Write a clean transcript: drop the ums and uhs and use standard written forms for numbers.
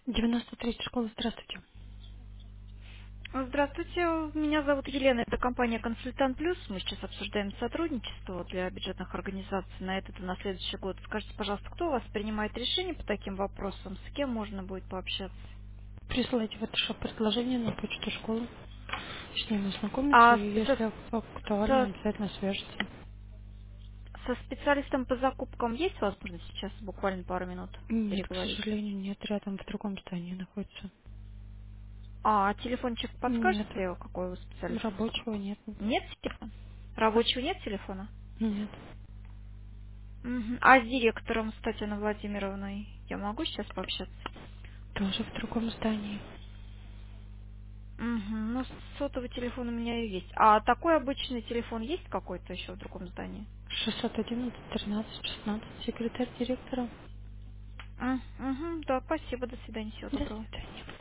93 школа, здравствуйте. Здравствуйте, меня зовут Елена, это компания «Консультант Плюс». Мы сейчас обсуждаем сотрудничество для бюджетных организаций на этот и на следующий год. Скажите, пожалуйста, кто у вас принимает решения по таким вопросам, с кем можно будет пообщаться? Присылайте в это предложение на почту школы. С ним ознакомиться, А и со, если актуально, со- обязательно свяжется. со специалистом по закупкам есть возможность сейчас буквально пару минут Нет, к переговорить? сожалению, нет, рядом в другом здании находится. А телефончик Нет, подскажете, какой вы специалист? рабочего нет. Нет телефона? Рабочего нет телефона? Нет, Мгм. А с директором, с Татьяной Владимировной, я могу сейчас пообщаться? тоже в другом здании. Мгм. Ну, сотовый телефон у меня и есть. А такой обычный телефон есть какой-то еще в другом здании? 611 13 16, секретарь директора. Мгм. Да, спасибо, до свидания, всего До доброго. свидания.